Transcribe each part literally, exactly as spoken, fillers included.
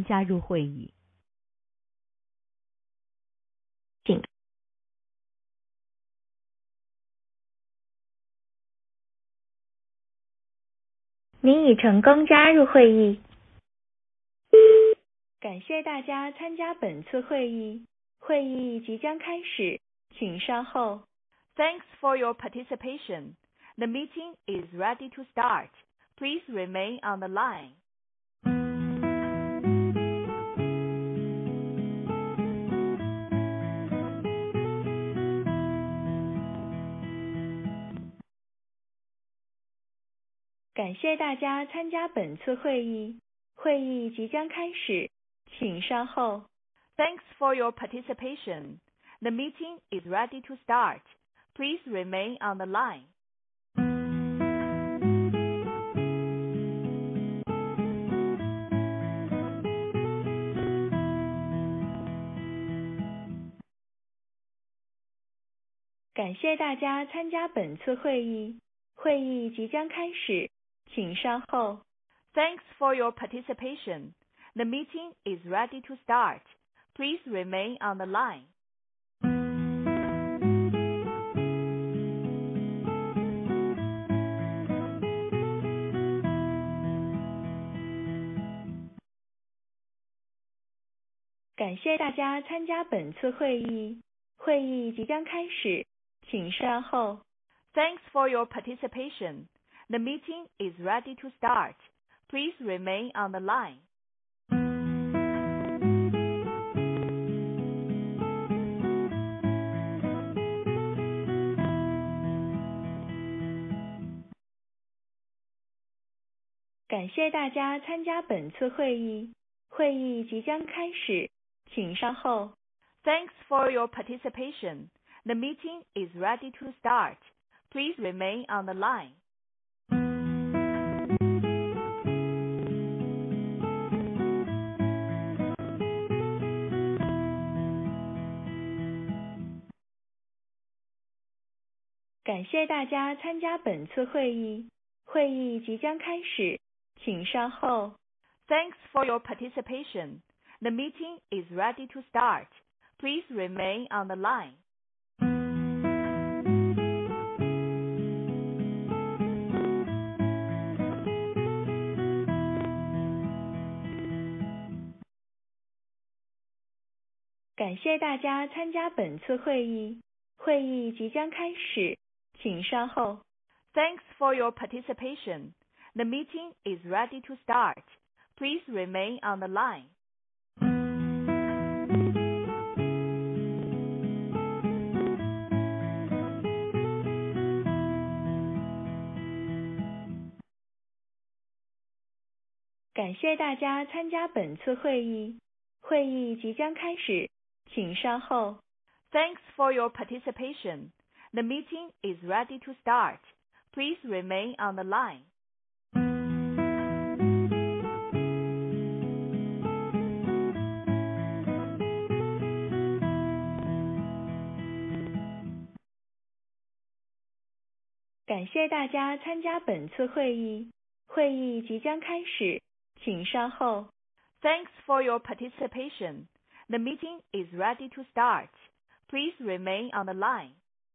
功加入会议。 请。您已成功加入会议。感谢大家参加本次会议，会议即将开始，请稍后。 Thanks for your participation. The meeting is ready to start. Please remain on the line. 感谢大家参加本次会议，会议即将开始，请稍后。 Thanks for your participation. The meeting is ready to start. Please remain on the line. 感谢大家参加本次会议，会议即将开始，请稍后。 Thanks for your participation. The meeting is ready to start. Please remain on the line. 感谢大家参加本次会议，会议即将开始，请稍后。 Thanks for your participation. The meeting is ready to start. Please remain on the line. 感谢大家参加本次会议，会议即将开始，请稍后。 Thanks for your participation. The meeting is ready to start. Please remain on the line. 感谢大家参加本次会议，会议即将开始，请稍后。 Thanks for your participation. The meeting is ready to start. Please remain on the line. 感谢大家参加本次会议，会议即将开始，请稍后。 Thanks for your participation. The meeting is ready to start. Please remain on the line. 感谢大家参加本次会议，会议即将开始，请稍后。Thanks for your participation. The meeting is ready to start. Please remain on the line. 感谢大家参加本次会议，会议即将开始，请稍后。 Thanks for your participation. The meeting is ready to start. Please remain on the line.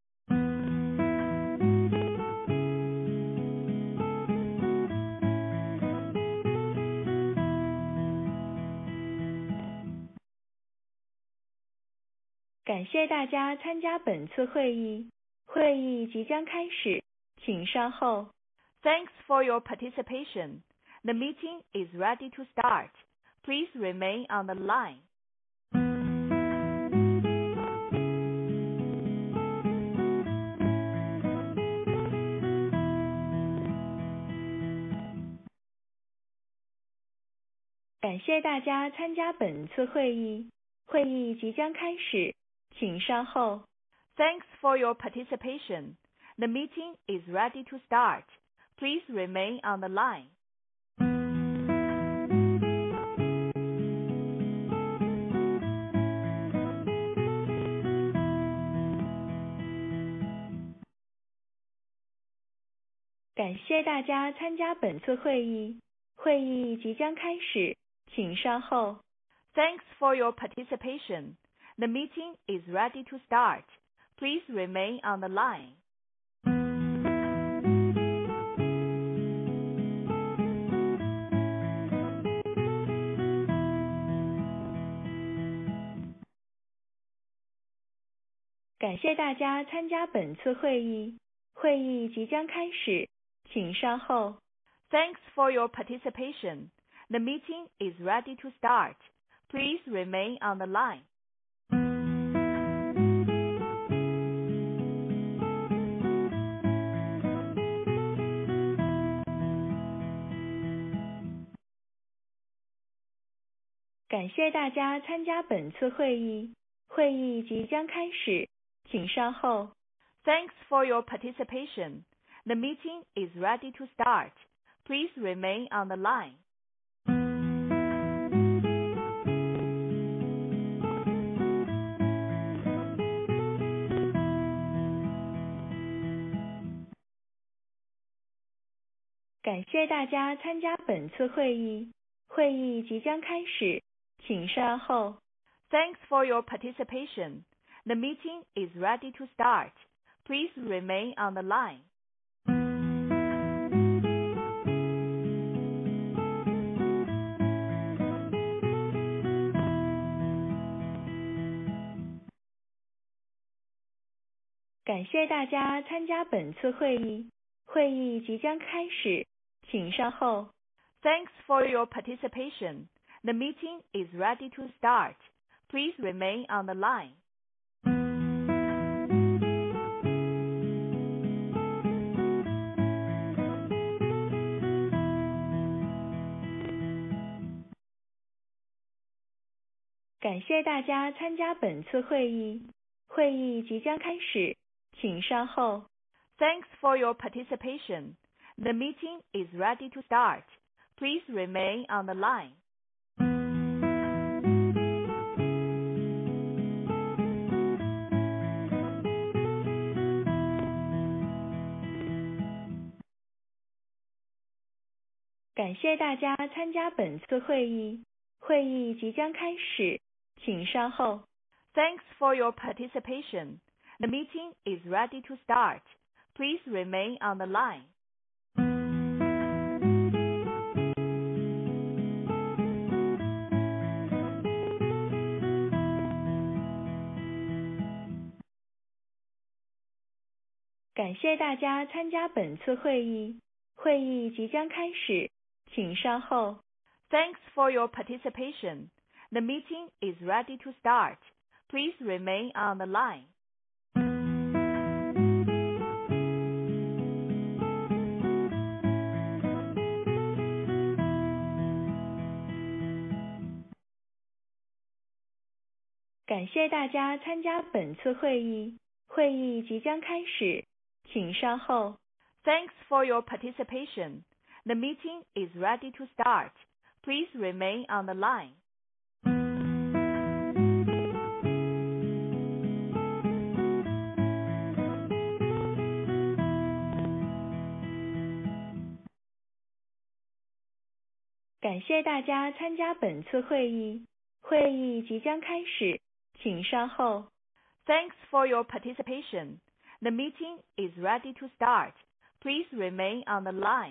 感谢大家参加本次会议，会议即将开始，请稍后。 Thanks for your participation. The meeting is ready to start. Please remain on the line. 感谢大家参加本次会议，会议即将开始，请稍后。 Thanks for your participation. The meeting is ready to start. Please remain on the line. 感谢大家参加本次会议，会议即将开始，请请稍后。 Thanks for your participation. The meeting is ready to start. Please remain on the line. 感谢大家参加本次会议，会议即将开始，请稍后。 Thanks for your participation. The meeting is ready to start. Please remain on the line. 感谢大家参加本次会议，会议即将开始，请稍后。 Thanks for your participation. The meeting is ready to start. Please remain on the line. 感谢大家参加本次会议，会议即将开始，请稍后。Thanks for your participation. The meeting is ready to start. Please remain on the line. 感谢大家参加本次会议，会议即将开始，请稍后。Thanks for your participation. The meeting is ready to start. Please remain on the line. 感谢大家参加本次会议，会议即将开始，请稍后。Thanks for your participation. The meeting is ready to start. Please remain on the line. 感谢大家参加本次会议，会议即将开始，请稍后。Thanks for your participation. The meeting is ready to start. Please remain on the line. 感谢大家参加本次会议，会议即将开始，请稍后。Thanks for your participation. The meeting is ready to start. Please remain on the line. 感谢大家参加本次会议，会议即将开始，请稍后。Thanks for your participation. The meeting is ready to start. Please remain on the line. 感谢大家参加本次会议，会议即将开始，请稍后。Thanks for your participation. The meeting is ready to start. Please remain on the line.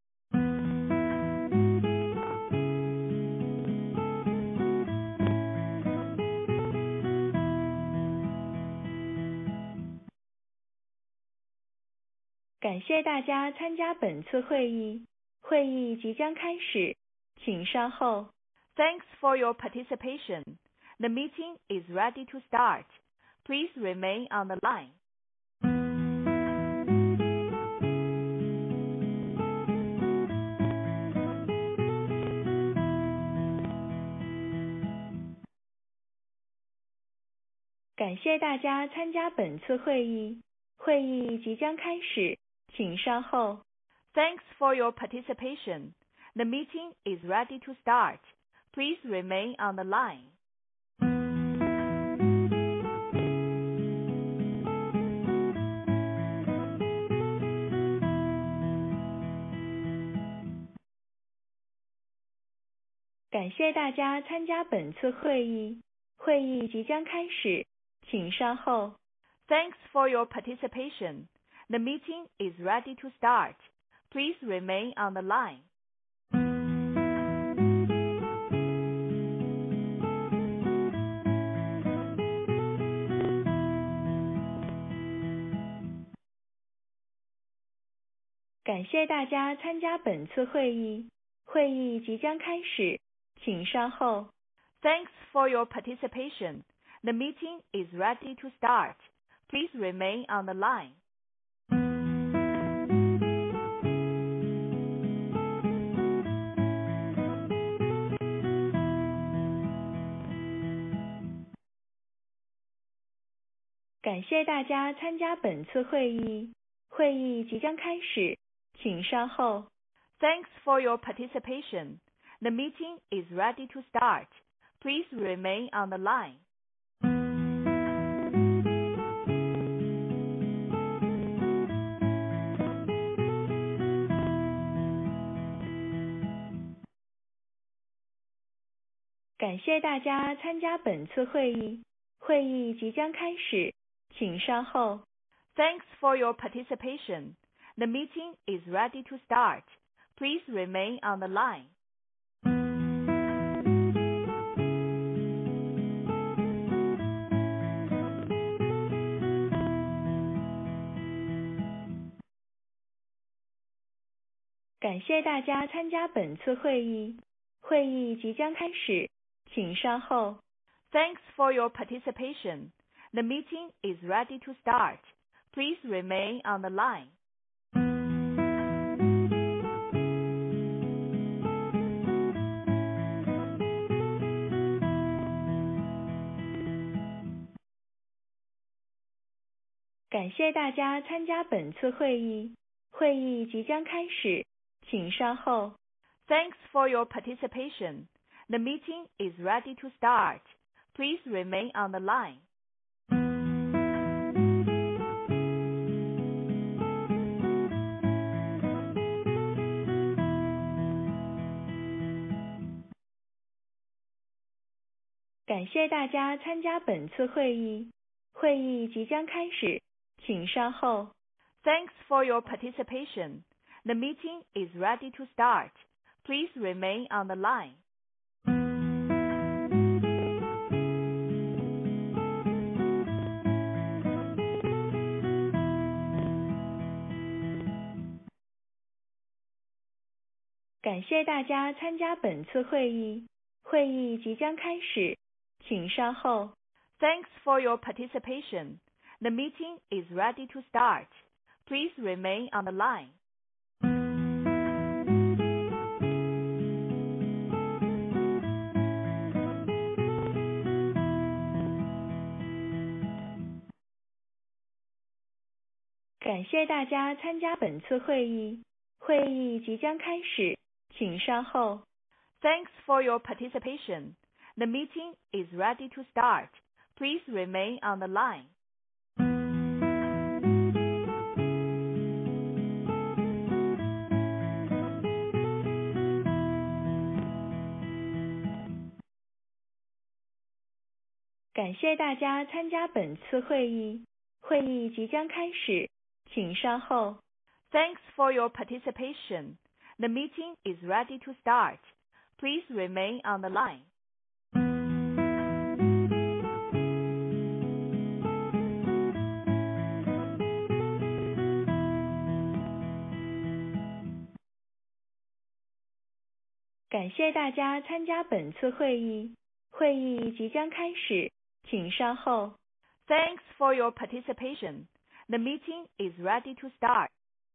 感谢大家参加本次会议，会议即将开始，请稍后。Thanks for your participation. The meeting is ready to start. Please remain on the line. 感谢大家参加本次会议，会议即将开始，请稍后。Thanks for your participation. The meeting is ready to start. Please remain on the line. 感感谢大家参加本次会议，会议即将开始，请稍后。 Thanks for your participation. The meeting is ready to start. Please remain on the line. 感谢大家参加本次会议，会议即将开始，请稍后。 Thanks for your participation. The meeting is ready to start. Please remain on the line. 感谢大家参加本次会议，会议即将开始，请稍后。Thanks for your participation. The meeting is ready to start. Please remain on the line. 感谢大家参加本次会议，会议即将开始，请稍后。Thanks for your participation. The meeting is ready to start. Please remain on the line. 感谢大家参加本次会议，会议即将开始，请稍后。Thanks for your participation. The meeting is ready to start. Please remain on the line. 感谢大家参加本次会议，会议即将开始，请稍后。Thanks for your participation. The meeting is ready to start. Please remain on the line. 感谢大家参加本次会议，会议即将开始，请稍后。Thanks for your participation. The meeting is ready to start. Please remain on the line. 感谢大家参加本次会议，会议即将开始，请稍后。Thanks for your participation. The meeting is ready to start. Please remain on the line. 感谢大家参加本次会议，会议即将开始，请稍后。Thanks for your participation. The meeting is ready to start. Please remain on the line. 感谢大家参加本次会议，会议即将开始，请稍后。Thanks for your participation. The meeting is ready to start. Please remain on the line. 感谢大家参加本次会议，会议即将开始，请稍后。Thanks for your participation. The meeting is ready to start.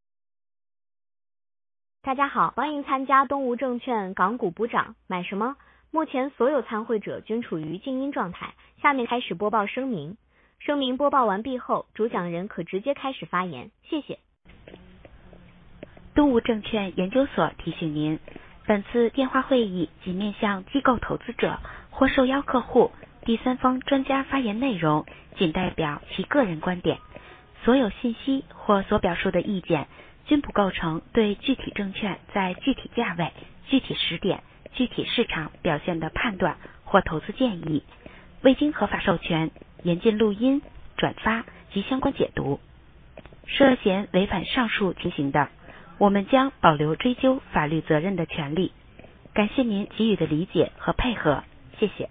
大家好，欢迎参加东吴证券港股补涨，买什么？目前所有参会者均处于静音状态，下面开始播报声明。声明播报完毕后，主讲人可直接开始发言，谢谢。 东吴证券研究所提醒您，本次电话会议仅面向机构投资者或受邀客户，第三方专家发言内容仅代表其个人观点，所有信息或所表述的意见均不构成对具体证券在具体价位、具体时点、 具体市场表现的判断或投资建议，未经合法授权严禁录音、转发及相关解读。涉嫌违反上述情形的，我们将保留追究法律责任的权利。感谢您给予的理解和配合，谢谢。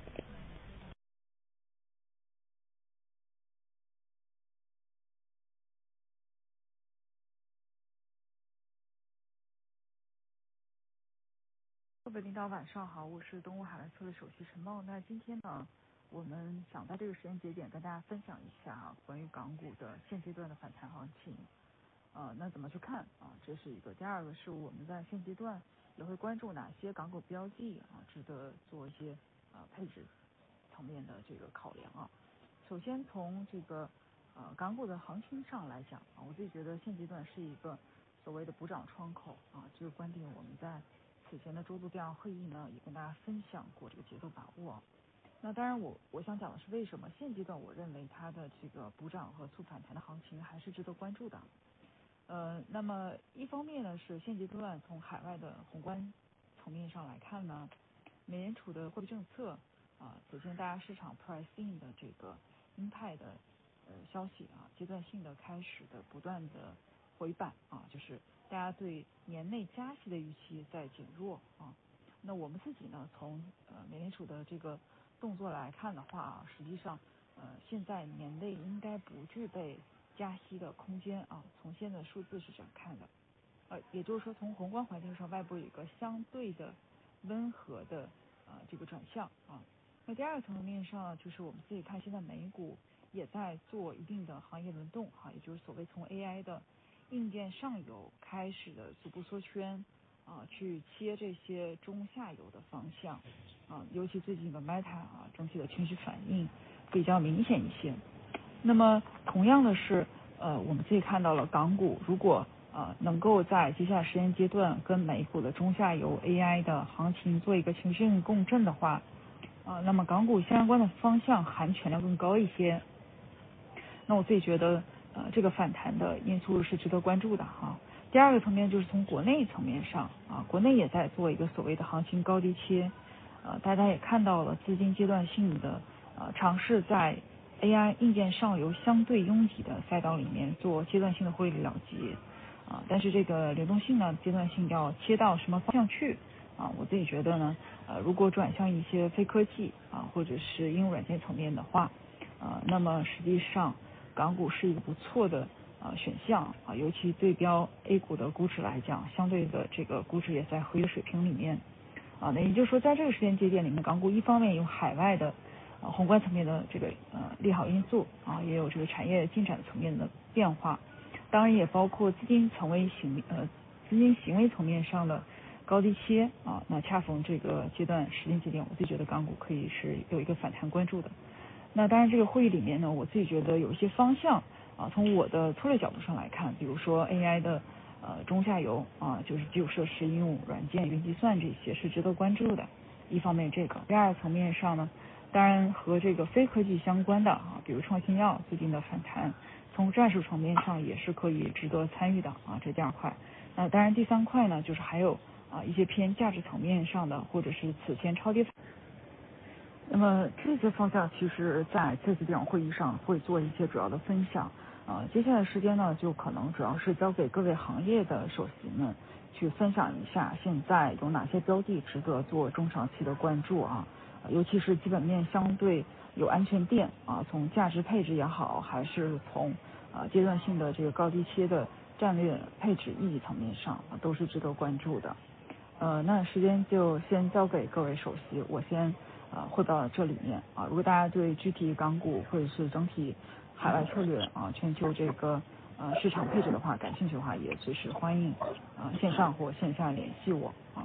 各位领导晚上好，我是东吴海外策略首席陈茂。那今天呢，我们想在这个时间节点跟大家分享一下啊，关于港股的现阶段的反弹行情。呃，那怎么去看啊？这是一个。第二个是我们在现阶段也会关注哪些港股标的啊，值得做一些呃配置层面的这个考量啊。首先从这个呃港股的行情上来讲啊，我自己觉得现阶段是一个所谓的补涨窗口啊，这个观点我们在此前的周度调研会议呢，也跟大家分享过这个节奏把握。那当然我，我我想讲的是，为什么现阶段我认为它的这个补涨和促反弹的行情还是值得关注的。呃，那么一方面呢，是现阶段从海外的宏观层面上来看呢，美联储的货币政策啊，首先大家市场 price in 的这个鹰派的呃消息啊，阶段性的开始的不断的回板啊，就是大家对年内加息的预期在减弱啊。那我们自己呢，从呃美联储的这个动作来看的话啊，实际上呃现在年内应该不具备加息的空间啊。从现在的数字是这样看的，呃，也就是说从宏观环境上，外部有一个相对的温和的呃这个转向啊。那第二个层面上，就是我们自己看现在美股也在做一定的行业轮动哈、啊，也就是所谓从 A I 的硬件上游开始的逐步缩圈啊，去切这些中下游的方向啊，尤其最近的 Meta 啊，整体的情绪反应比较明显一些。那么同样的是，呃，我们自己看到了港股如果呃能够在接下来时间阶段跟美股的中下游 A I 的行情做一个情绪性共振的话，啊、呃，那么港股相关的方向含权量更高一些。那我自己觉得，呃，这个反弹的因素是值得关注的哈。第二个层面就是从国内层面上啊，国内也在做一个所谓的行情高低切，呃，大家也看到了资金阶段性的呃尝试在 A I 硬件上游相对拥挤的赛道里面做阶段性的获利了结啊，但是这个流动性呢，阶段性要切到什么方向去啊？我自己觉得呢，呃，如果转向一些非科技啊，或者是应用软件层面的话，呃，那么实际上港股是一个不错的呃选项啊，尤其对标 A 股的估值来讲，相对的这个估值也在合约水平里面啊。那也就是说，在这个时间节点里面，港股一方面有海外的呃宏观层面的这个呃利好因素啊，也有这个产业进展层面的变化，当然也包括资金层为行呃资金行为层面上的高低切啊。那恰逢这个阶段时间节点，我自己觉得港股可以是有一个反弹关注的。那当然，这个会议里面呢，我自己觉得有一些方向啊，从我的策略角度上来看，比如说 A I 的呃中下游啊，就是基础设施、应用软件、云计算这些是值得关注的。一方面这个，第二层面上呢，当然和这个非科技相关的啊，比如创新药最近的反弹，从战术层面上也是可以值得参与的啊，这第二块。那当然第三块呢，就是还有啊一些偏价值层面上的，或者是此前超跌。那么这些方向其实在这次电话会议上会做一些主要的分享啊、呃，接下来时间呢就可能主要是交给各位行业的首席们去分享一下现在有哪些标的值得做中长期的关注啊，尤其是基本面相对有安全垫啊，从价值配置也好，还是从啊阶段性的这个高低切的战略配置意义层面上、啊、都是值得关注的。呃，那时间就先交给各位首席，我先呃汇报到这里面啊。如果大家对具体港股或者是整体海外策略啊、全球这个呃市场配置的话感兴趣的话，也随时欢迎啊、线上或线下联系我啊。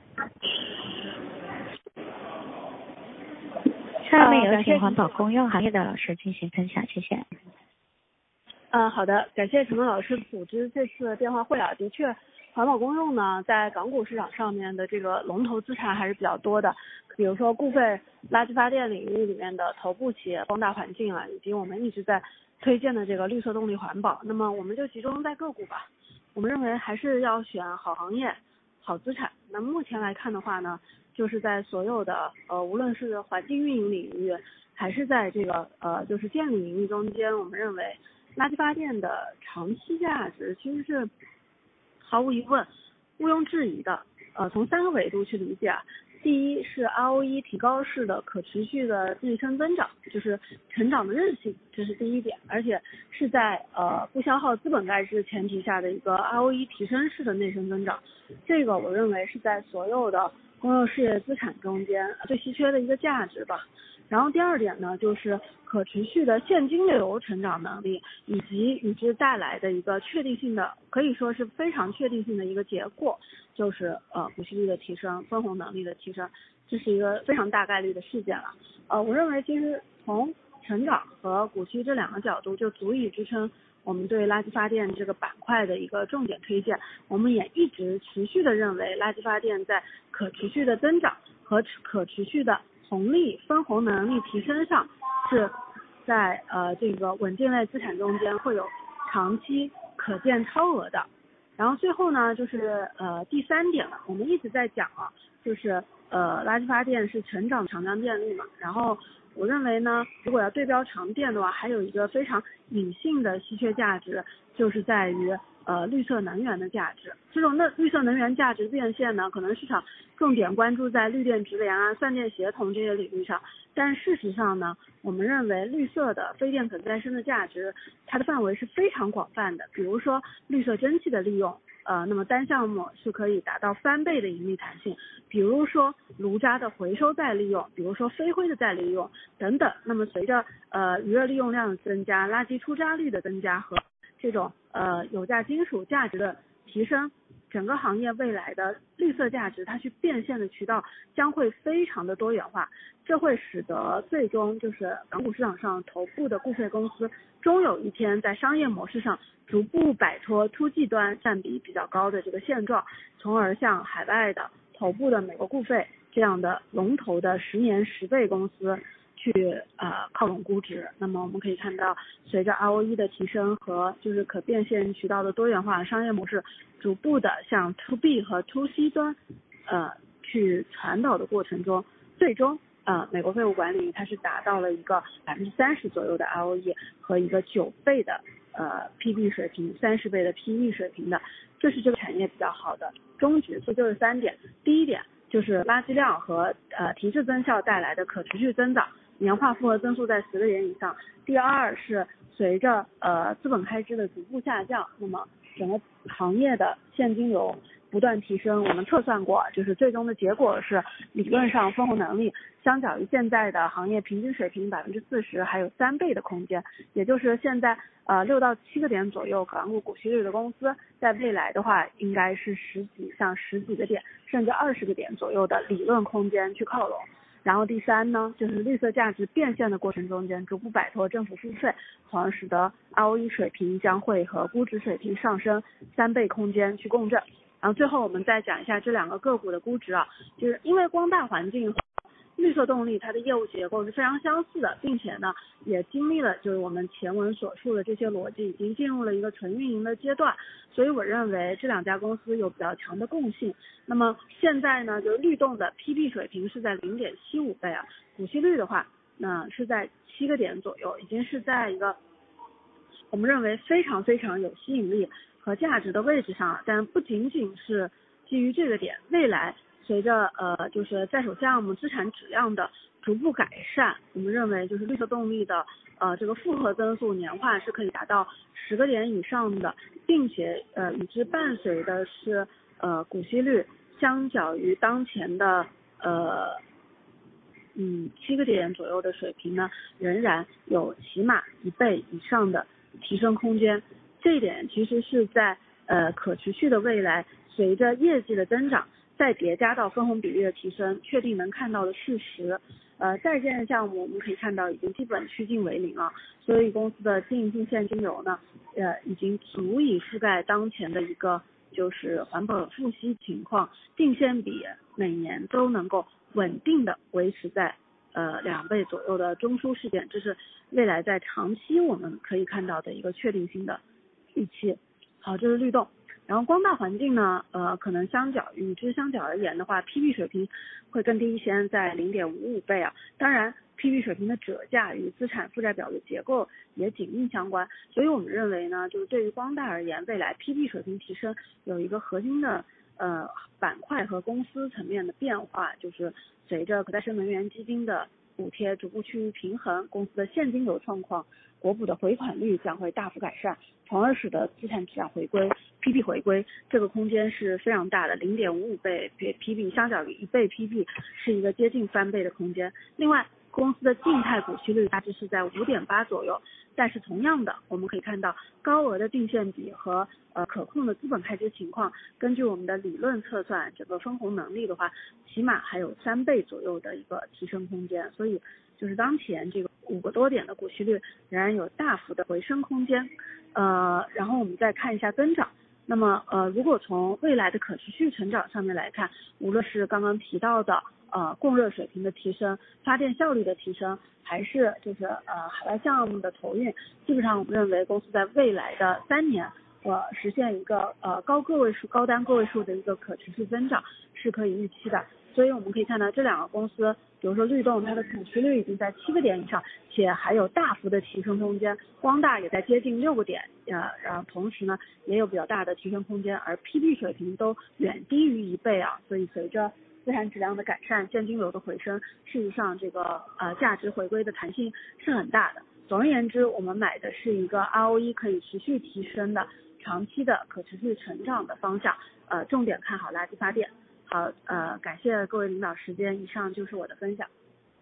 下面有请环保公用行业的老师进行分享，谢谢。 嗯、呃，好的，感谢陈梦老师组织这次电话会啊，的确。环保公用呢，在港股市场上面的这个龙头资产还是比较多的，比如说固废垃圾发电领域里面的头部企业光大环境啊，以及我们一直在推荐的这个绿色动力环保。那么我们就集中在个股吧，我们认为还是要选好行业、好资产。那目前来看的话呢， 就是在所有的呃无论是环境运营领域，还是在这个呃就是电力领域中间，我们认为垃圾发电的长期价值其实是毫无疑问毋庸置疑的。呃，从三个维度去理解啊，第一是 R O E 提高式的可持续的内生增长，就是成长的韧性，这是第一点，而且是在呃不消耗资本开支前提下的一个 R O E 提升式的内生增长，这个我认为是在所有的公有事业资产中间最稀缺的一个价值吧。然后第二点呢，就是可持续的现金流成长能力，以及与之带来的一个确定性的，可以说是非常确定性的一个结果，就是呃股息率的提升，分红能力的提升，这是一个非常大概率的事件了。呃，我认为其实从成长和股息这两个角度就足以支撑我们对垃圾发电这个板块的一个重点推荐。我们也一直持续的认为，垃圾发电在可持续的增长和可持续的红利分红能力提升上，是在呃这个稳健类资产中间会有长期可见超额的。然后最后呢，就是呃第三点了，我们一直在讲啊，就是呃垃圾发电是成长长江电力嘛，然后我认为呢，如果要对标长电的话，还有一个非常隐性的稀缺价值，就是在于呃绿色能源的价值。这种的绿色能源价值变现呢，可能市场重点关注在绿电直连啊、算电协同这些领域上，但事实上呢，我们认为绿色的非电可再生的价值，它的范围是非常广泛的。比如说绿色蒸汽的利用，呃，那么单项目是可以达到翻倍的盈利弹性，比如说炉渣的回收再利用，比如说飞灰的再利用等等。那么随着呃余热利用量的增加，垃圾出渣率的增加和这种呃有价金属价值的提升，整个行业未来的绿色价值它去变现的渠道将会非常的多元化，这会使得最终就是港股市场上头部的固废公司终有一天在商业模式上逐步摆脱 to G 端占比比较高的这个现状，从而向海外的头部的美国固废这样的龙头的十年十倍公司去呃靠拢估值。那么我们可以看到，随着 R O E 的提升和就是可变现渠道的多元化，商业模式逐步的向 to B 和 to C 端呃去传导的过程中，最终呃美国废物管理它是达到了一个百分之三十左右的 R O E 和一个九倍的呃 P B 水平，三十倍的 P E 水平的，这是这个产业比较好的终局。所以就是三点，第一点就是垃圾量和呃提质增效带来的可持续增长，年化复合增速在十个点以上。第二是随着呃资本开支的逐步下降，那么整个行业的现金流不断提升，我们测算过，就是最终的结果是理论上分红能力相较于现在的行业平均水平百分之四十还有三倍的空间，也就是现在呃六到七个点左右港股股息率的公司，在未来的话应该是十几像十几个点甚至二十个点左右的理论空间去靠拢。然后第三呢，就是绿色价值变现的过程中间逐步摆脱政府付费，从而使得 R O E 水平将会和估值水平上升三倍空间去共振。然后最后我们再讲一下这两个个股的估值啊，就是因为光大环境和绿色动力它的业务结构是非常相似的，并且呢也经历了就是我们前文所述的这些逻辑，已经进入了一个纯运营的阶段，所以我认为这两家公司有比较强的共性。那么现在呢，就是律动的 P B 水平是在 零点七五倍啊，股息率的话那是在七个点左右，已经是在一个我们认为非常非常有吸引力和价值的位置上。但不仅仅是基于这个点，未来随着呃就是在手项目资产质量的逐步改善，我们认为就是绿色动力的呃这个复合增速年化是可以达到十个点以上的，并且呃与之伴随的是呃股息率相较于当前的呃嗯七个点左右的水平呢，仍然有起码一倍以上的提升空间。这一点其实是在呃可持续的未来，随着业绩的增长再叠加到分红比例的提升，确定能看到的事实。呃，在建项目我们可以看到已经基本趋近为零了，所以公司的经营性现金流呢，呃，已经足以覆盖当前的一个就是还本付息情况，净现比每年都能够稳定的维持在呃两倍左右的中枢事件，这是未来在长期我们可以看到的一个确定性的预期。好，这是律动。 然后光大环境呢，呃，可能相较与之相较而言的话 ，P B 水平会更低一些，在 零点五五倍啊。当然 ，P B 水平的折价与资产负债表的结构也紧密相关，所以我们认为呢，就是对于光大而言，未来 P B 水平提升有一个核心的呃板块和公司层面的变化，就是随着可再生能源基金的补贴逐步趋于平衡，公司的现金流状况、国补的回款率将会大幅改善，从而使得资产质量回归 P B 回归这个空间是非常大的， 零点五五倍 P B 相较于一倍 P B 是一个接近翻倍的空间。另外公司的静态股息率大致是在 五点八 左右，但是同样的我们可以看到高额的定现比和呃可控的资本开支情况，根据我们的理论测算，整个分红能力的话起码还有三倍左右的一个提升空间，所以就是当前这个五个多点的股息率仍然有大幅的回升空间。呃，然后我们再看一下增长，那么呃如果从未来的可持续成长上面来看，无论是刚刚提到的呃供热水平的提升、发电效率的提升，还是就是呃海外项目的投运，基本上我们认为公司在未来的三年呃实现一个呃高个位数、高单个位数的一个可持续增长是可以预期的。所以我们可以看到这两个公司，比如说律动，它的股息率已经在七个点以上，且还有大幅的提升空间，光大也在接近六个点，呃，然后同时呢也有比较大的提升空间，而 P B 水平都远低于一倍啊，所以随着资产质量的改善、现金流的回升，事实上这个呃价值回归的弹性是很大的。总而言之，我们买的是一个 R O E 可以持续提升的长期的可持续成长的方向，呃，重点看好垃圾发电。好，呃，感谢各位领导时间，以上就是我的分享。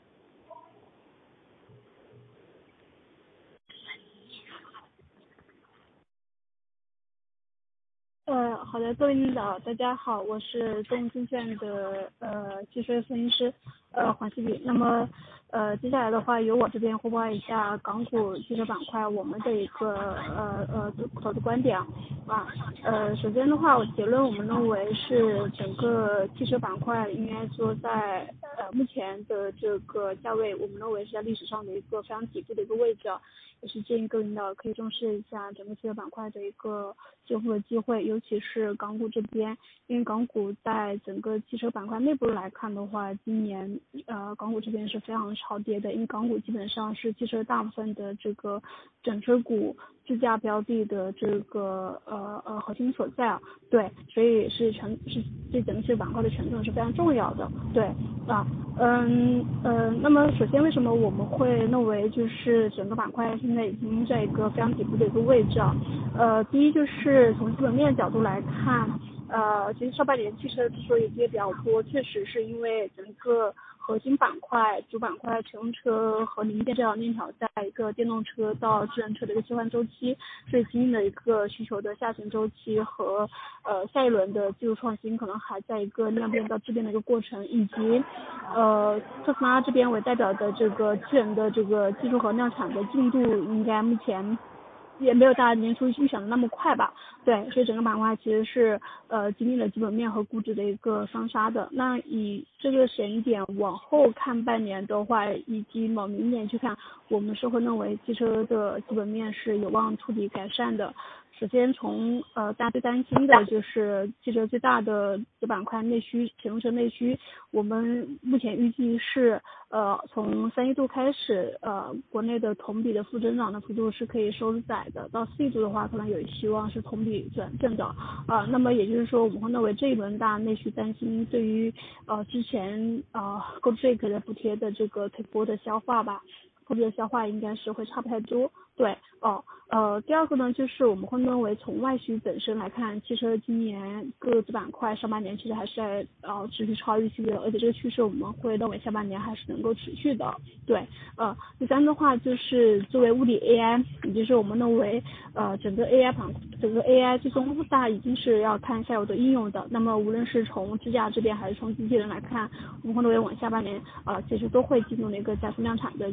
呃，好的，各位领导，大家好，我是东吴证券的呃技术分析师呃黄希比。那么呃接下来的话，由我这边汇报一下港股汽车板块我们的一个呃呃投资观点啊。呃，首先的话，我结论我们认为是整个汽车板块应该说在呃目前的这个价位，我们认为是在历史上的一个非常底部的一个位置，也是建议各位领导可以重视一下整个汽车板块的一个修复的机会，尤其是港股这边，因为港股在整个汽车板块内部来看的话，今年呃港股这边是非常超跌的，因为港股基本上是汽车大部分的这个整车股自驾标的的这个呃呃核心所在啊，对，所以是全是对整个汽车板块的权重是非常重要的，对啊，嗯呃，那么首先为什么我们会认为就是整个板块现在已经在一个非常底部的一个位置啊？呃，第一就是从基本面角度来看，呃，其实上半年汽车之所以跌比较多，确实是因为整个核心板块、主板块乘用车和零件这条链条在一个电动车到智能车的一个切换周期，所以今年的一个需求的下行周期和呃下一轮的技术创新可能还在一个量变到质变的一个过程，以及呃特斯拉这边为代表的这个智能的这个技术和量产的进度，应该目前也没有大家年初预想的那么快吧，对，所以整个板块其实是呃经历了基本面和估值的一个双杀的。那以这个时间点往后看半年的话，以及往明年去看，我们是会认为汽车的基本面是有望触底改善的。首先从呃大家最担心的就是汽车最大的子板块内需，乘用车内需，我们目前预计是呃从三季度开始，呃国内的同比的负增长的幅度是可以收窄的，到四季度的话可能有希望是同比转正的啊、呃。那么也就是说，我们会认为这一轮大内需担心对于呃之前呃 Gojek 的补贴的这个推波的消化吧。后续的消化应该是会差不太多，对哦，呃，第二个呢，就是我们会认为从外需本身来看，汽车今年各个子板块上半年其实还是在呃持续超预期的，而且这个趋势我们会认为下半年还是能够持续的，对，呃，第三的话就是作为物理 A I， 也就是我们认为呃整个 A I 板整个 A I 最终大已经是要看下游的应用的，那么无论是从支架这边还是从机器人来看，我们会认为往下半年啊、呃、其实都会进入了一个加速量产的阶段。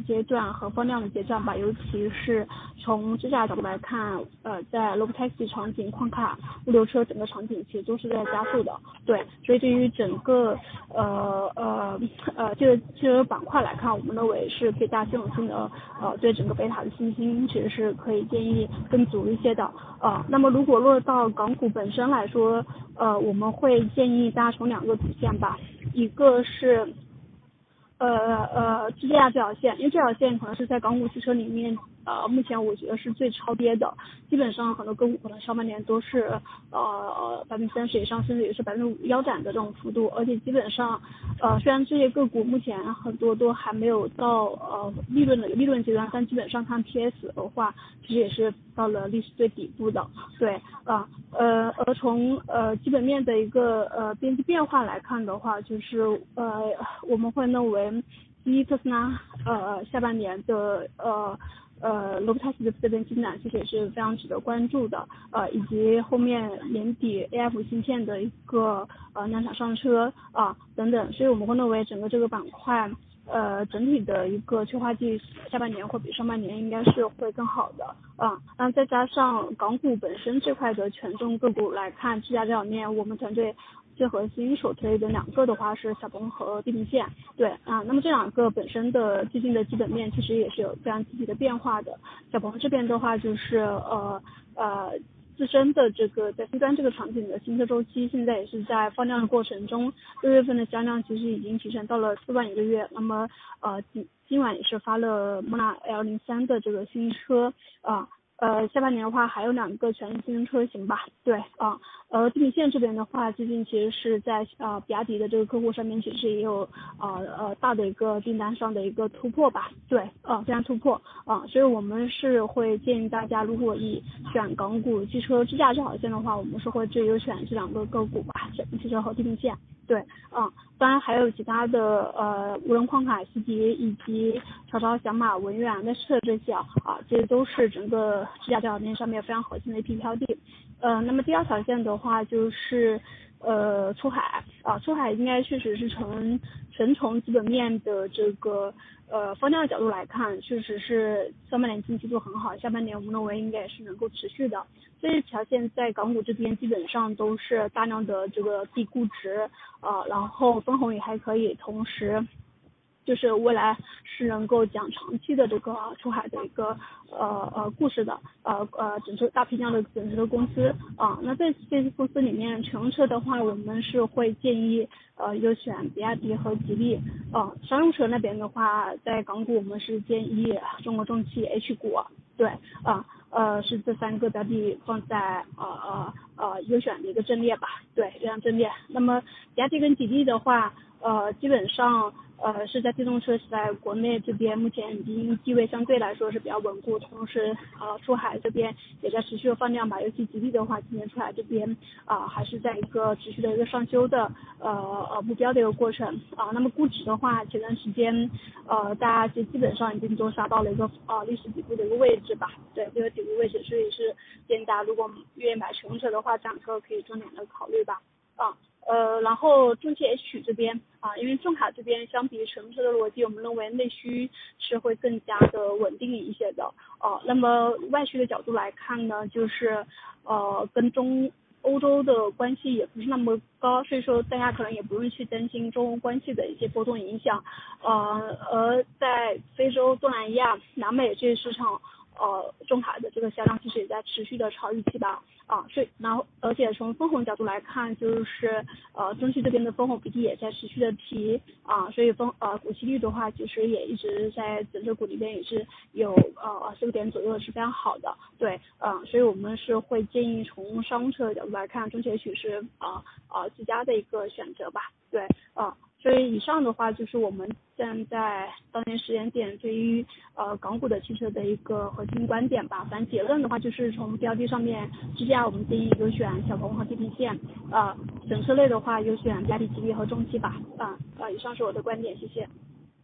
站和放量的结账吧，尤其是从支架角度来看，呃，在 Robotaxi 场景、矿卡、物流车整个场景其实都是在加速的，对，所以对于整个呃呃呃这个这个板块来看，我们认为是可以大系统性的，呃，对整个贝塔的信心其实是可以建议更足一些的，呃，那么如果落到港股本身来说，呃，我们会建议大家从两个主线吧，一个是呃呃支架这条线，因为这条线可能是在港股汽车里面呃目前我觉得是最超跌的，基本上很多个股可能上半年都是呃百分之三十以上，甚至也是百分之五腰斩的这种幅度，而且基本上呃虽然这些个股目前很多都还没有到呃利润的利润阶段，但基本上看 P S 的话，其实也是到了历史最底部的，对啊呃而从呃基本面的一个呃边际变化来看的话，就是呃我们会认为第一特斯拉呃下半年的呃呃 Robotaxi 的这边进展其实也是非常值得关注的，呃以及后面年底 A F 芯片的一个呃量产上车啊、呃、等等，所以我们会认为整个这个板块呃整体的一个催化剂下半年会比上半年应该是会更好的啊，那再加上港股本身这块的权重个股来看，支架这两面我们团队最核心首推的两个的话是小鹏和地平线，对啊，那么这两个本身的最近的基本面其实也是有非常积极的变化的。小鹏这边的话就是呃呃自身的这个在 C 端这个场景的新车周期现在也是在放量的过程中，六月份的销量其实已经提升到了四万一个月，那么呃今今晚也是发了 Mona L 零三 的这个新车啊。呃，下半年的话还有两个全新车型吧，对啊，呃，地平线这边的话，最近其实是在呃比亚迪的这个客户上面，其实也有呃呃大的一个订单上的一个突破吧，对，呃非常突破啊、呃，所以我们是会建议大家，如果以选港股汽车支架这条线的话，我们是会最优选这两个个股吧，小鹏汽车和地平线。对，嗯，当然还有其他的呃无人矿卡、西迪以及超超、小马、文远、内饰这些啊，啊，这些都是整个支架这条线上面非常核心的一批标的。呃，那么第二条线的话就是呃出海啊，出海应该确实是从纯从基本面的这个呃方向的角度来看，确实是上半年经济都很好，下半年我们认为应该也是能够持续的。这一条线在港股这边基本上都是大量的这个低估值，呃，然后分红也还可以，同时就是未来是能够讲长期的这个出海的一个呃呃故事的呃呃整车大批量的整车的公司啊、呃，那在这些公司里面，乘用车的话，我们是会建议呃优选比亚迪和吉利啊、呃，商用车那边的话，在港股我们是建议中国重汽 H 股，对啊。呃, 呃是这三个标的放在呃呃呃优选的一个阵列吧，对，这样阵列。那么比亚迪跟吉利的话，呃基本上呃是在电动车是在国内这边目前已经地位相对来说是比较稳固，同时呃出海这边也在持续的放量吧，尤其吉利的话，今年出海这边啊、呃、还是在一个持续的一个上修的呃呃目标的一个过程啊、呃。那么估值的话，前段时间呃大家就基本上已经都杀到了一个呃历史底部的一个位置吧，对这个底部位置，所以是建议大家如果愿意买乘用车的话，这辆车可以重点的考虑吧啊。呃，然后重汽 H 这边啊，因为重卡这边相比乘用车的逻辑，我们认为内需是会更加的稳定一些的啊。那么外需的角度来看呢，就是呃跟中欧洲的关系也不是那么高，所以说大家可能也不用去担心中欧关系的一些波动影响。呃，而在非洲、东南亚、南美这些市场。呃，重卡的这个销量其实也在持续的超预期吧，啊，所以然后而且从分红角度来看，就是呃中汽这边的分红比例也在持续的提啊，所以分呃股息率的话，其实也一直在整个股里边也是有呃四个点左右是非常好的，对，嗯、呃，所以我们是会建议从商用车的角度来看，中汽 H 是啊啊、呃、最佳的一个选择吧，对，啊、呃。所以以上的话就是我们站在当前时间点对于呃港股的汽车的一个核心观点吧。反正结论的话就是从标的上面，支架我们建议优选小鹏和地平线，呃整车类的话优选比亚迪、吉利和重汽吧。啊呃, 呃以上是我的观点，谢谢。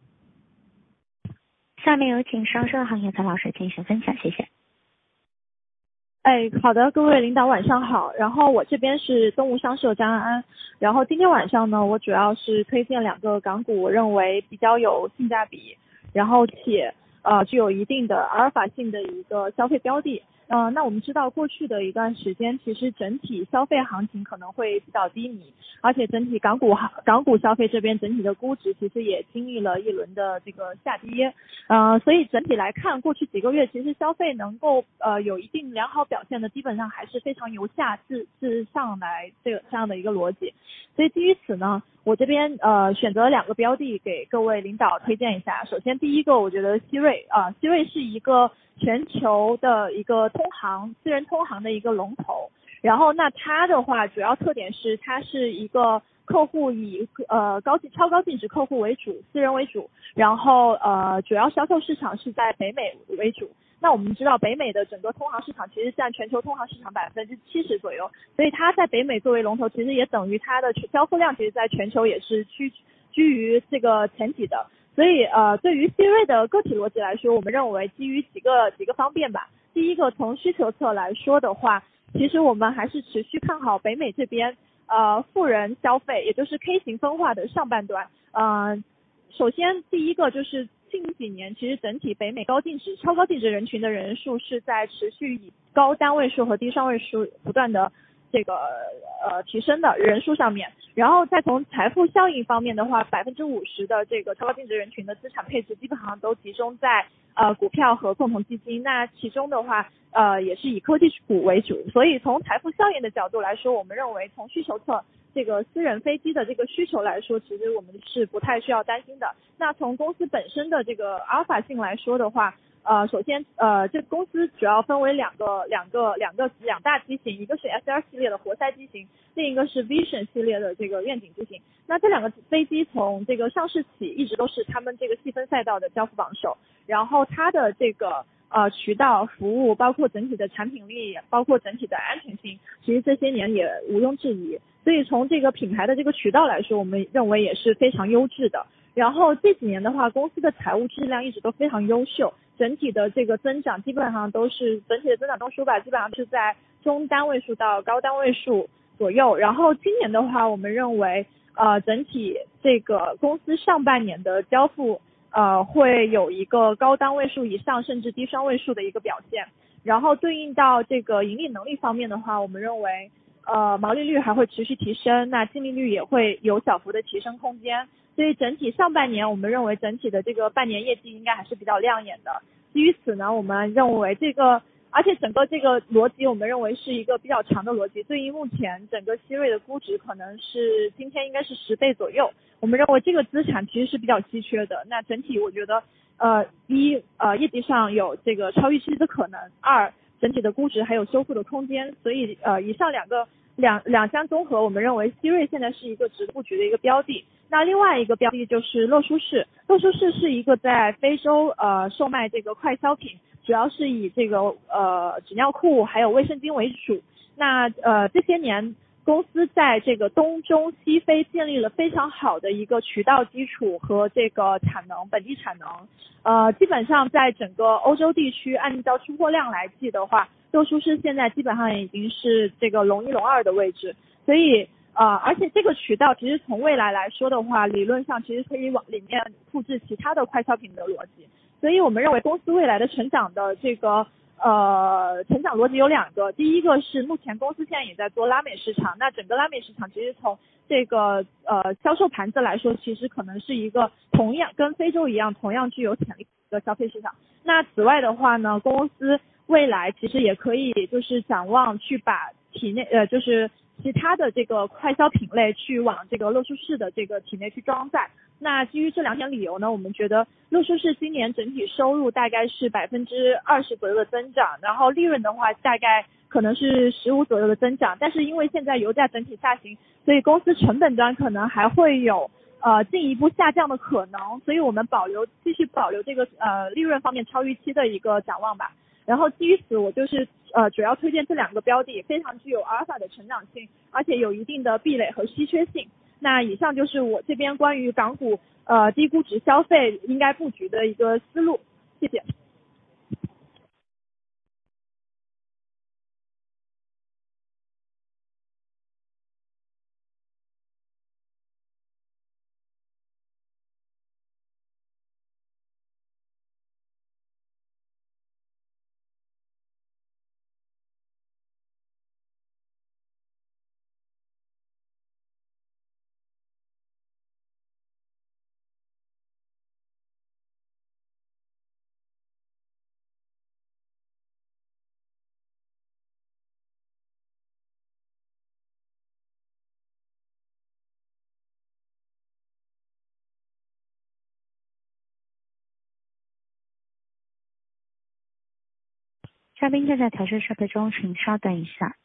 下面有请商社行业的老师进行分享，谢谢。 哎，好的，各位领导晚上好。然后我这边是东吴商社张安安。然后今天晚上呢，我主要是推荐两个港股，我认为比较有性价比，然后且呃具有一定的阿尔法性的一个消费标的。呃，那我们知道过去的一段时间，其实整体消费行情可能会比较低迷，而且整体港股港股消费这边整体的估值其实也经历了一轮的这个下跌，呃，所以整体来看，过去几个月其实消费能够呃有一定良好表现的，基本上还是非常由下至至上来这个这样的一个逻辑。所以基于此呢，我这边呃选择了两个标的给各位领导推荐一下。首先第一个，我觉得希瑞啊、呃，希瑞是一个全球的一个通航私人通航的一个龙头，然后那它的话主要特点是它是一个客户以呃高净超高净值客户为主，私人为主，然后呃主要销售市场是在北美为主。那我们知道北美的整个通航市场其实占全球通航市场百分之七十左右，所以它在北美作为龙头，其实也等于它的交付量其实在全球也是居居于这个前几的。所以呃，对于希瑞的个体逻辑来说，我们认为基于几个几个方面吧。第一个，从需求侧来说的话，其实我们还是持续看好北美这边呃富人消费，也就是 K 型分化的上半段。呃，首先第一个就是近几年其实整体北美高净值超高净值人群的人数是在持续以高单位数和低双位数不断的这个呃提升的人数上面，然后再从财富效应方面的话，百分之五十的这个超高净值人群的资产配置基本上都集中在呃股票和共同基金，那其中的话呃也是以科技股为主，所以从财富效应的角度来说，我们认为从需求侧这个私人飞机的这个需求来说，其实我们是不太需要担心的。那从公司本身的这个阿尔法性来说的话，呃，首先，呃，这个公司主要分为两个、两个、两个两大机型，一个是 S R 系列的活塞机型，另一个是 Vision 系列的这个愿景机型。那这两个飞机从这个上市起一直都是他们这个细分赛道的交付榜首，然后它的这个呃渠道服务，包括整体的产品力，包括整体的安全性，其实这些年也毋庸置疑。所以从这个品牌的这个渠道来说，我们认为也是非常优质的。然后这几年的话，公司的财务质量一直都非常优秀，整体的这个增长基本上都是整体的增长中枢吧，基本上是在中单位数到高单位数左右。然后今年的话，我们认为呃整体这个公司上半年的交付呃会有一个高单位数以上甚至低双位数的一个表现。然后对应到这个盈利能力方面的话，我们认为呃毛利率还会持续提升，那净利率也会有小幅的提升空间。所以整体上半年我们认为整体的这个半年业绩应该还是比较亮眼的。基于此呢，我们认为这个而且整个这个逻辑我们认为是一个比较长的逻辑，对于目前整个希瑞的估值可能是今天应该是十倍左右，我们认为这个资产其实是比较稀缺的。那整体我觉得呃一呃业绩上有这个超预期的可能，二整体的估值还有修复的空间。所以呃以上两个两两相综合，我们认为希瑞现在是一个值得布局的一个标的。那另外一个标的就是乐舒氏，乐舒氏是一个在非洲呃售卖这个快消品，主要是以这个呃纸尿裤还有卫生巾为主。那呃这些年公司在这个东中西非建立了非常好的一个渠道基础和这个产能，本地产能。呃基本上在整个欧洲地区按照出货量来计的话，乐舒氏现在基本上已经是这个龙一龙二的位置。所以呃，而且这个渠道其实从未来来说的话，理论上其实可以往里面复制其他的快消品的逻辑。所以我们认为公司未来的成长的这个呃成长逻辑有两个，第一个是目前公司现在也在做拉美市场，那整个拉美市场其实从这个呃销售盘子来说，其实可能是一个同样跟非洲一样同样具有潜力的消费市场。那此外的话呢，公司未来其实也可以就是展望去把体内呃就是其他的这个快消品类去往这个乐舒氏的这个体内去装载。那基于这两点理由呢，我们觉得乐舒氏今年整体收入大概是百分之二十左右的增长，然后利润的话大概可能是十五左右的增长。但是因为现在油价整体下行，所以公司成本端可能还会有呃进一步下降的可能，所以我们保留继续保留这个呃利润方面超预期的一个展望吧。然后基于此，我就是呃主要推荐这两个标的，非常具有阿尔法的成长性，而且有一定的壁垒和稀缺性。那以上就是我这边关于港股呃低估值消费应该布局的一个思路，谢谢。 嘉宾正在调试设备中，请稍等一下。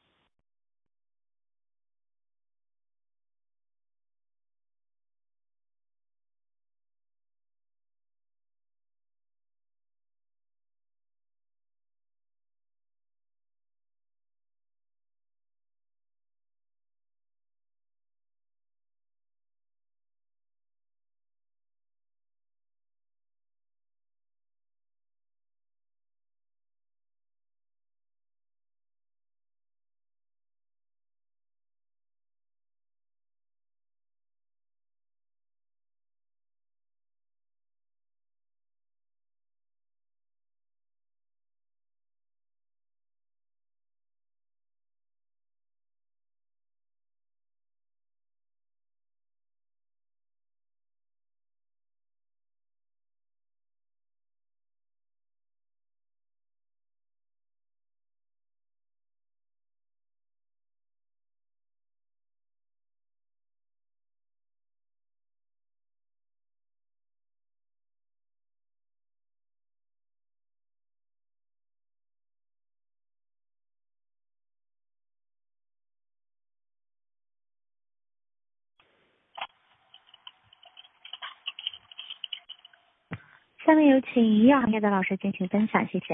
下面有请医药行业的老师进行分享，谢谢。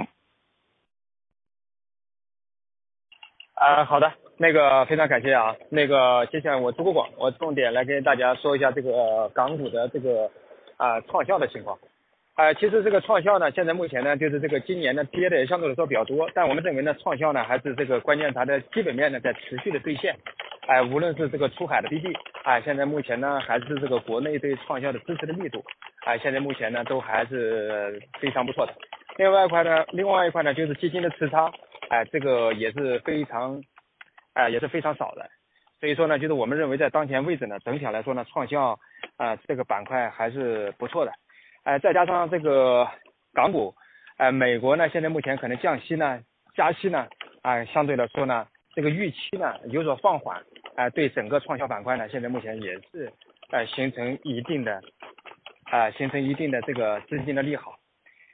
啊、呃，好的，那个非常感谢啊，那个接下来我朱国广，我重点来跟大家说一下这个、呃、港股的这个啊、呃、创效的情况。啊、呃，其实这个创效呢，现在目前呢，就是这个今年呢跌的也相对来说比较多，但我们认为呢，创效呢还是这个关键它的基本面呢在持续的兑现。哎、呃，无论是这个出海的 B D， 啊、呃，现在目前呢还是这个国内对创效的支持的力度，啊、呃，现在目前呢都还是非常不错的。另外一块呢，另外一块呢就是基金的持仓，哎、呃，这个也是非常，哎、呃，也是非常少的。所以说呢，就是我们认为在当前位置呢，整体来说呢，创效啊、呃、这个板块还是不错的。哎、呃，再加上这个港股，呃，美国呢现在目前可能降息呢、加息呢，啊、呃，相对来说呢，这个预期呢有所放缓，啊、呃，对整个创效板块呢，现在目前也是呃形成一定的啊、呃、形成一定的这个资金的利好。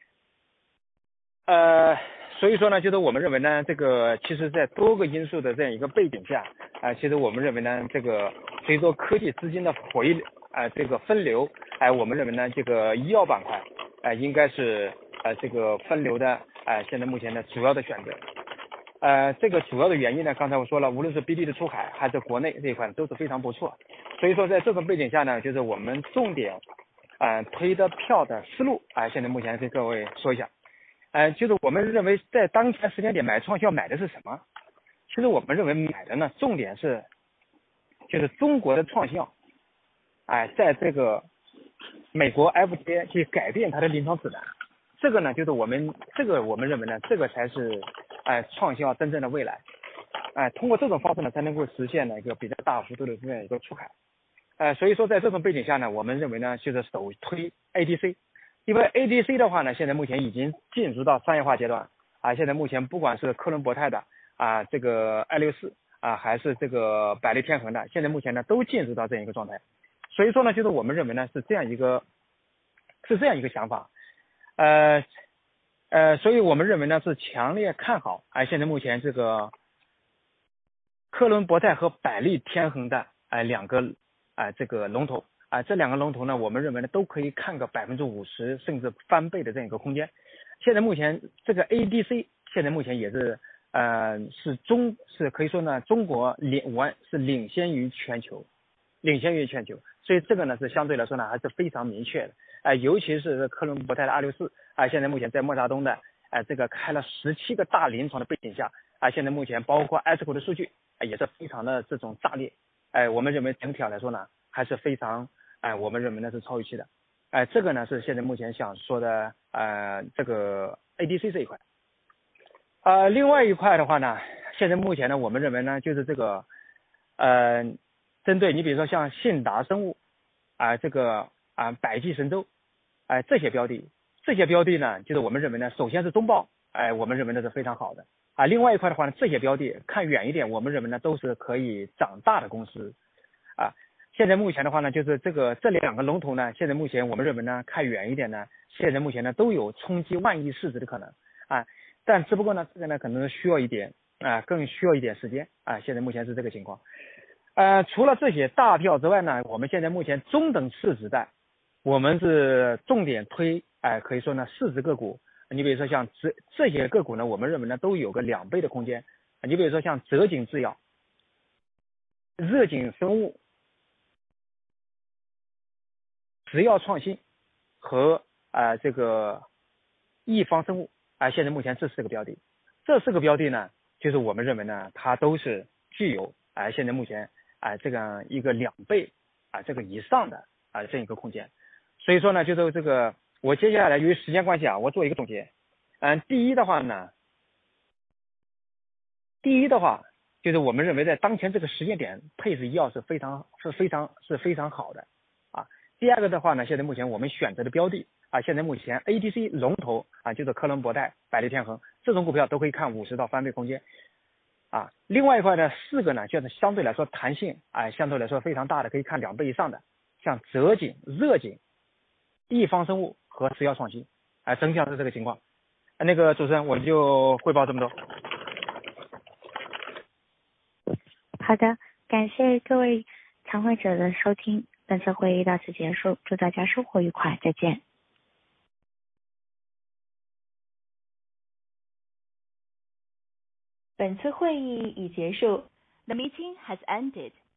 呃，所以说呢，就是我们认为呢，这个其实在多个因素的这样一个背景下，啊、呃，其实我们认为呢，这个随着科技资金的回啊、呃、这个分流，哎、呃，我们认为呢，这个医药板块，哎、呃，应该是呃这个分流的，哎、呃，现在目前的主要的选择。呃，这个主要的原因呢，刚才我说了，无论是 B D 的出海还是国内这一块都是非常不错。所以说在这种背景下呢，就是我们重点呃推的票的思路，啊、呃，现在目前跟各位说一下。呃，就是我们认为在当前时间点买创效买的是什么？其实我们认为买的呢，重点是就是中国的创效，哎、呃，在这个美国 F D A 去改变它的临床指南，这个呢，就是我们这个我们认为呢，这个才是哎、呃、创效真正的未来，哎、呃，通过这种方式呢，才能够实现呢一个比较大幅度的这样一个出海，呃，所以说在这种背景下呢，我们认为呢，就是首推 A D C。因为 A D C 的话呢，现在目前已经进入到商业化阶段啊。现在目前不管是科伦博泰的啊，这个二六四啊，还是这个百利天恒的，现在目前呢都进入到这样一个状态。所以说呢，就是我们认为呢是这样一个是这样一个想法，呃呃，所以我们认为呢是强烈看好啊。现在目前这个科伦博泰和百利天恒的哎、呃、两个啊、呃、这个龙头。啊，这两个龙头呢，我们认为呢都可以看个百分之五十甚至翻倍的这样一个空间。现在目前这个 A D C 现在目前也是呃是中是可以说呢中国领完是领先于全球，领先于全球，所以这个呢是相对来说呢还是非常明确的。哎、呃，尤其是科伦博泰的二六四啊，现在目前在莫沙东的哎、呃、这个开了十七个大临床的背景下啊、呃，现在目前包括 A S C O 的数据啊、呃、也是非常的这种炸裂。哎、呃，我们认为整体来说呢还是非常。哎、呃，我们认为呢是超预期的，哎、呃，这个呢是现在目前想说的，呃，这个 A D C 这一块，呃，另外一块的话呢，现在目前呢，我们认为呢就是这个，呃，针对你比如说像信达生物，啊、呃，这个啊、呃、百济神州，哎、呃，这些标的，这些标的呢，就是我们认为呢，首先是中报，哎、呃，我们认为呢是非常好的，啊、呃，另外一块的话呢，这些标的看远一点，我们认为呢都是可以长大的公司，啊、呃。现在目前的话呢，就是这个这两个龙头呢，现在目前我们认为呢，看远一点呢，现在目前呢都有冲击万亿市值的可能啊。 但只不过呢，这个呢可能需要一点啊、呃，更需要一点时间啊、呃。现在目前是这个情况。呃，除了这些大票之外呢，我们现在目前中等市值的，我们是重点推，哎、呃，可以说呢市值个股。你比如说像这这些个股呢，我们认为呢都有个两倍的空间。你比如说像泽景制药、热景生物、石药创新和啊、呃、这个易方生物啊、呃，现在目前这四个标的，这四个标的呢，就是我们认为呢，它都是具有啊、呃、现在目前啊、呃、这样一个两倍啊、呃、这个以上的啊、呃、这样一个空间。所以说呢，就是这个我接下来由于时间关系啊，我做一个总结。嗯，第一的话呢，第一的话就是我们认为在当前这个时间点，配置医药是非常是非常是非常好的啊。第二个的话呢，现在目前我们选择的标的啊，现在目前 A D C 龙头啊，就是科伦博代、百利天恒这种股票都可以看五十到翻倍空间啊。另外一块呢，四个呢就是相对来说弹性啊，相对来说非常大的，可以看两倍以上的，像泽景、热景、易方生物和石药创新啊，整体上是这个情况。啊、那个主持人，我就汇报这么多。 好的，感谢各位参会者的收听，本次会议到此结束，祝大家生活愉快，再见。 本次会议已结束。 The meeting has ended.